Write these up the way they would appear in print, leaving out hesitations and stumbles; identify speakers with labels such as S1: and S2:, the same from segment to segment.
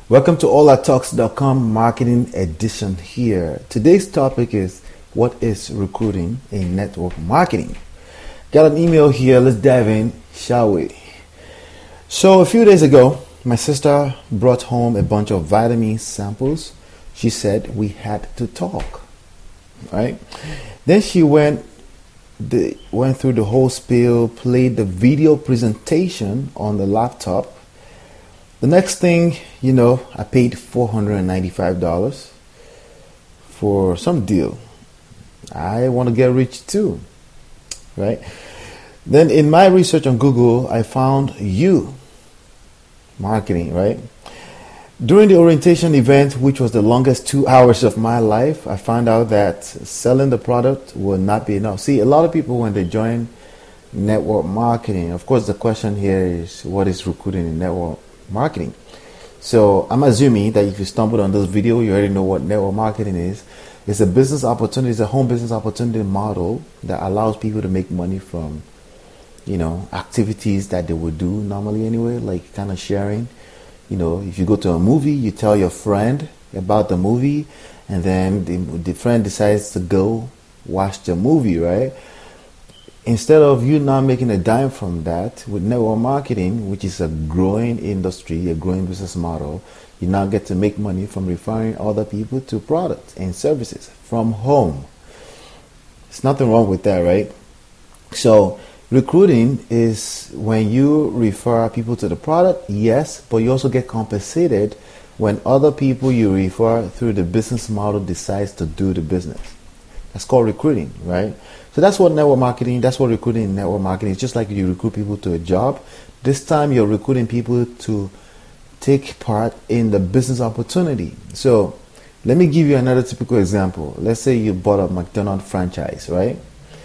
S1: Welcome to alltalks.com marketing edition here. Today's topic is what is recruiting in network marketing. Got an email here. Let's dive in, shall we? So a few days ago, my sister brought home a bunch of vitamin samples. She said we had to talk, right? Then she went through the whole spiel, played the video presentation on the laptop. The next thing you know, I paid $495 for some deal. I want to get rich too, right? Then in my research on Google, I found you marketing, right? During the orientation event, which was the longest 2 hours of my life, I found out that selling the product will not be enough. See, a lot of people, when they join network marketing, of course, the question here is what is recruiting in network marketing? So I'm assuming that if you stumbled on this video, you already know what network marketing is. It's a business opportunity, it's a home business opportunity model that allows people to make money from, activities that they would do normally anyway, like kind of sharing. If you go to a movie, you tell your friend about the movie, and then the friend decides to go watch the movie, right? Instead of you not making a dime from that, with network marketing, which is a growing industry, a growing business model, you now get to make money from referring other people to products and services from home. There's nothing wrong with that, right? So recruiting is when you refer people to the product, yes, but you also get compensated when other people you refer through the business model decides to do the business. That's called recruiting, right? So that's what recruiting in network marketing is. Just like you recruit people to a job, this time you're recruiting people to take part in the business opportunity. So let me give you another typical example. Let's say you bought a McDonald's franchise, right?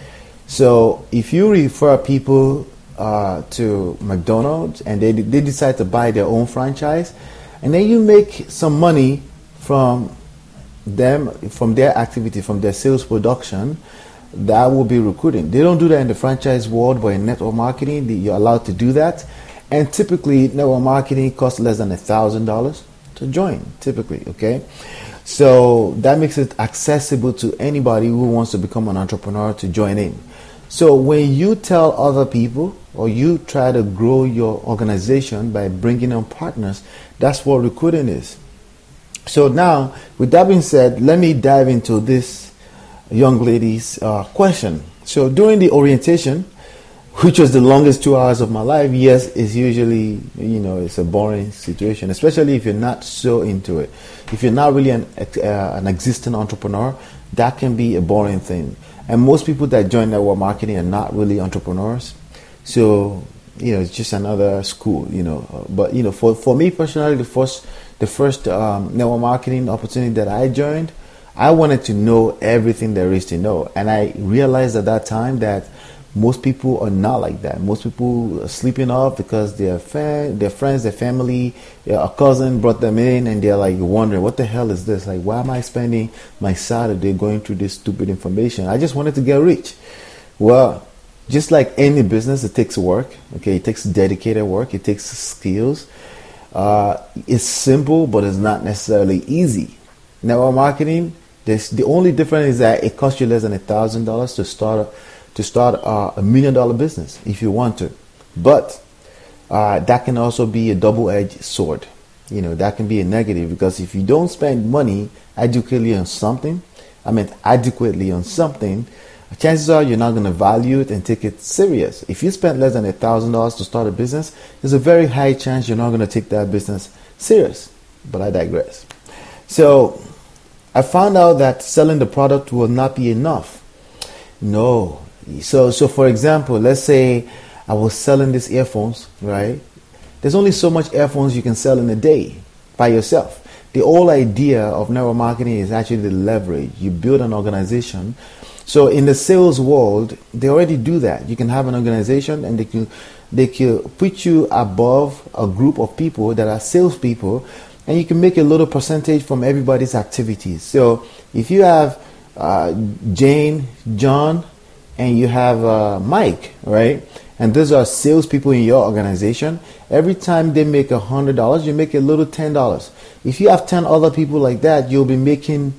S1: So if you refer people to McDonald's and they decide to buy their own franchise, and then you make some money from them, from their activity, from their sales production, that will be recruiting. They don't do that in the franchise world, but in network marketing, you're allowed to do that. And typically, network marketing costs less than $1,000 to join, typically, okay? So that makes it accessible to anybody who wants to become an entrepreneur to join in. So when you tell other people, or you try to grow your organization by bringing on partners, that's what recruiting is. So now, with that being said, let me dive into this young lady's question. So during the orientation, which was the longest 2 hours of my life, yes, it's usually, it's a boring situation, especially if you're not so into it. If you're not really an existing entrepreneur, that can be a boring thing. And most people that join network marketing are not really entrepreneurs. So, it's just another school, But, for me personally, the first network marketing opportunity that I joined, I wanted to know everything there is to know. And I realized at that time that most people are not like that. Most people are sleeping off because their friends, their family, a cousin brought them in, and they're like wondering, what the hell is this? Like, why am I spending my Saturday going through this stupid information? I just wanted to get rich. Well, just like any business, it takes work. Okay, it takes dedicated work. It takes skills. It's simple, but it's not necessarily easy. Network marketing, the only difference is that it costs you less than $1,000 to start a $1 million business if you want to. But that can also be a double-edged sword. That can be a negative, because if you don't spend money adequately on something, chances are you're not going to value it and take it serious. If you spend less than $1,000 to start a business, there's a very high chance you're not going to take that business serious. But I digress. So I found out that selling the product will not be enough. No. So for example, let's say I was selling these earphones, right? There's only so much earphones you can sell in a day by yourself. The whole idea of network marketing is actually the leverage. You build an organization. So in the sales world, they already do that. You can have an organization, and they can put you above a group of people that are salespeople, and you can make a little percentage from everybody's activities. So if you have Jane, John, and you have Mike, right? And those are salespeople in your organization. Every time they make $100, you make a little $10. If you have 10 other people like that, you'll be making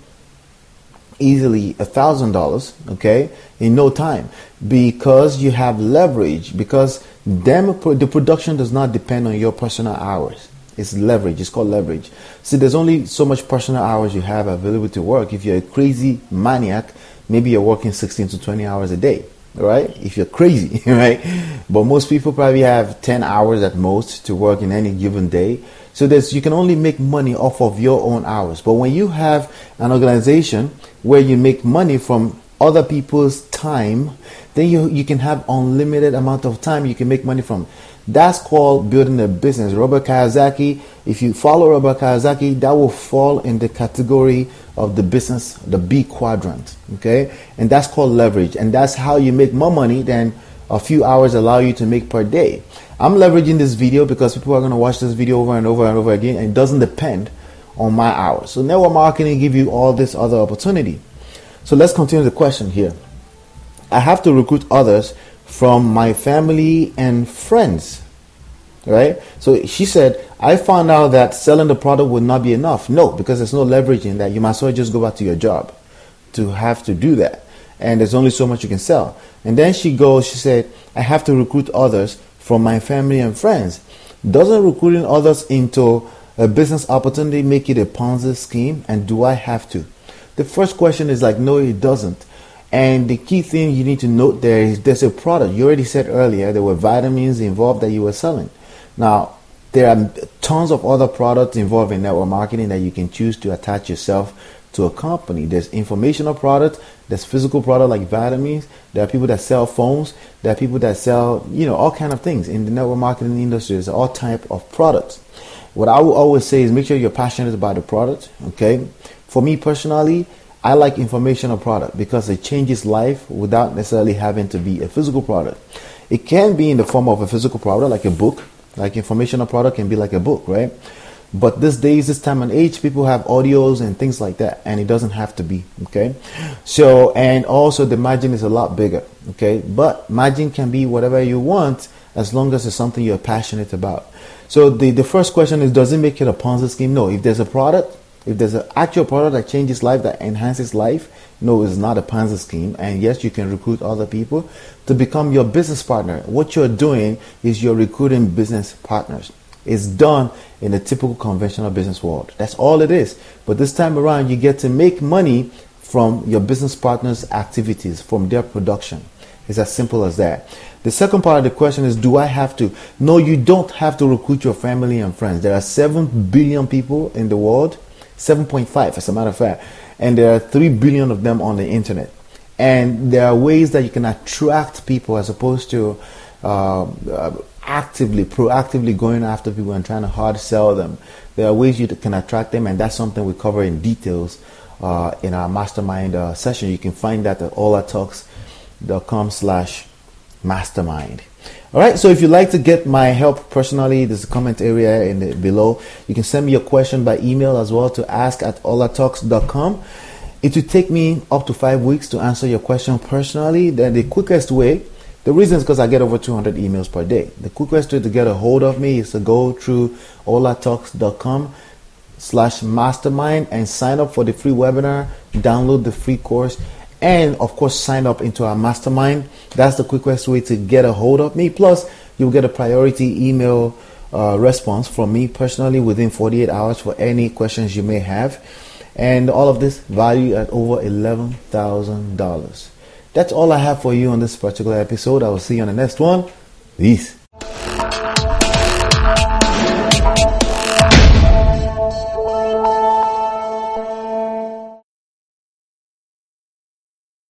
S1: easily $1,000, okay, in no time, because you have leverage, because the production does not depend on your personal hours. It's leverage. It's called leverage. See, there's only so much personal hours you have available to work. If you're a crazy maniac, maybe you're working 16 to 20 hours a day, right? If you're crazy, right? But most people probably have 10 hours at most to work in any given day. So you can only make money off of your own hours. But when you have an organization where you make money from other people's time, then you can have unlimited amount of time you can make money from. That's called building a business. Robert Kiyosaki, if you follow Robert Kiyosaki, that will fall in the category of the business, the B quadrant, okay? And that's called leverage. And that's how you make more money than a few hours allow you to make per day. I'm leveraging this video because people are going to watch this video over and over and over again, and it doesn't depend on my hours. So network marketing give you all this other opportunity. So let's continue the question here. I have to recruit others from my family and friends, right? So she said, I found out that selling the product would not be enough. No, because there's no leverage in that. You might as well just go back to your job to have to do that. And there's only so much you can sell. And then she said, I have to recruit others from my family and friends. Doesn't recruiting others into a business opportunity make it a Ponzi scheme? And do I have to? The first question is like, no, it doesn't. And the key thing you need to note there is there's a product. You already said earlier there were vitamins involved that you were selling. Now, there are tons of other products involved in network marketing that you can choose to attach yourself to a company. There's informational product, there's physical product like vitamins, there are people that sell phones, there are people that sell, all kind of things. In the network marketing industry, there's all type of products. What I will always say is make sure you're passionate about the product, okay? For me personally, I like informational product because it changes life without necessarily having to be a physical product. It can be in the form of a physical product like a book, like informational product can be like a book, right? But these days, this time and age, people have audios and things like that, and it doesn't have to be, okay? So, and also the margin is a lot bigger, okay? But margin can be whatever you want as long as it's something you're passionate about. So the first question is, does it make it a Ponzi scheme? No. If there's a product, if there's an actual product that changes life, that enhances life, no, it's not a Ponzi scheme. And yes, you can recruit other people to become your business partner. What you're doing is you're recruiting business partners. It's done in the typical conventional business world. That's all it is. But this time around, you get to make money from your business partners' activities, from their production. It's as simple as that. The second part of the question is, do I have to? No, you don't have to recruit your family and friends. There are 7 billion people in the world, 7.5 as a matter of fact, and there are 3 billion of them on the internet. And there are ways that you can attract people as opposed to proactively going after people and trying to hard sell them. There are ways you can attract them, and that's something we cover in details in our mastermind session. You can find that at olatalks.com/mastermind. All right, so if you'd like to get my help personally, there's a comment area below. You can send me your question by email as well to ask@olatalks.com. It will take me up to 5 weeks to answer your question personally. Then the quickest way, the reason is because I get over 200 emails per day. The quickest way to get a hold of me is to go through olatalks.com/mastermind and sign up for the free webinar, download the free course, and of course sign up into our mastermind. That's the quickest way to get a hold of me. Plus, you'll get a priority email response from me personally within 48 hours for any questions you may have. And all of this valued at over $11,000. That's all I have for you on this particular episode. I will see you on the next one. Peace.